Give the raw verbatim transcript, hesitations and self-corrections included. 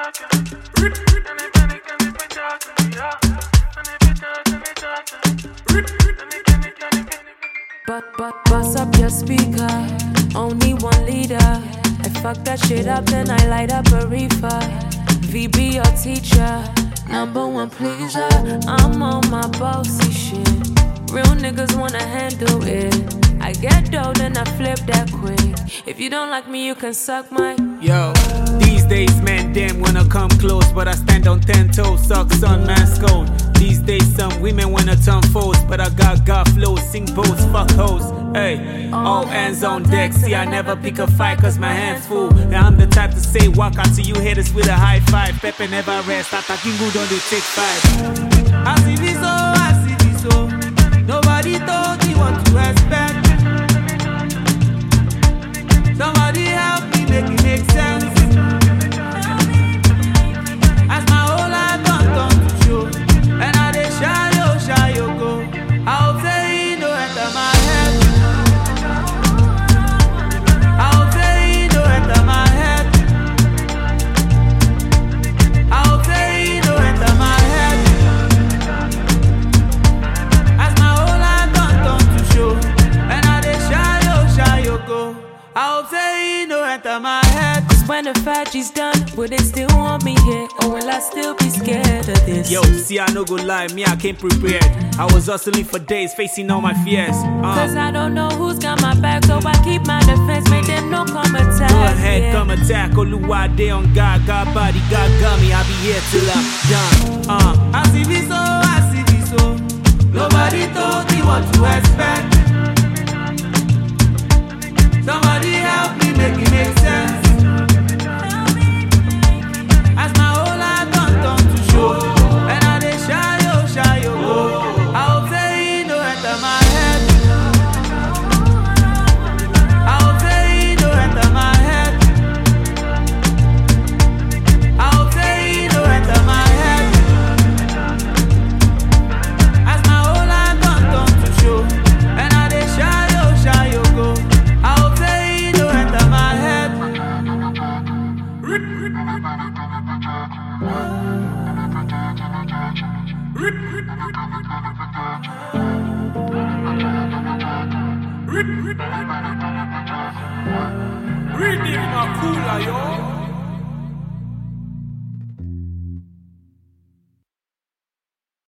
But, but, bust up your speaker, only one leader. I fuck that shit up, then I light up a reefer. V B your teacher, number one pleaser. I'm on my bossy shit. Real niggas wanna handle it. I get dough, then I flip that quick. If you don't like me, you can suck my. Yo, these days, man, damn wanna come close, but I stand on ten toes, suck sun, man, scold. These days, some women wanna turn foes, but I got God flows, sing boats, fuck hoes. Hey, all hands on deck. See, I never pick a fight, cause my hands full. Now I'm the type to say, walk out to you haters with a high five. Pepe never rest, attacking good on the take five. I see this, oh, I see this, oh. Nobody told me what to expect. Somebody help me make it make sense. As my whole life done done to show, and I dey shy yo, shy yo go. I hope say he no enter my head. I hope say he no enter my head. I hope say he no enter my head. As my whole life done done to show, and I dey shy yo, shy yo go. I hope say he no enter my head. Cause when the faji's done, will they still want me here? Or will I still be scared of this? Yo, see, I no go lie, me, I came prepared. I was hustling for days, facing all my fears. uh. Cause I don't know who's got my back, so I keep my defense, make them no come attack. Go ahead, yeah. come attack. Oluwa day on God, God body, God got me. I'll be here till I'm done. Uh, I see this, oh, I see this, oh. Nobody told me what to expect. Somebody help me make it make sense. As my whole life done done to show, and I dey shy yo, shy yo go. I hope say he no enter my head. I hope say he no enter my head. I hope say he no enter my head. As my whole life done done to show, and I dey shy yo, shy yo go. I hope say he no enter my head. Read me in a cooler, yo.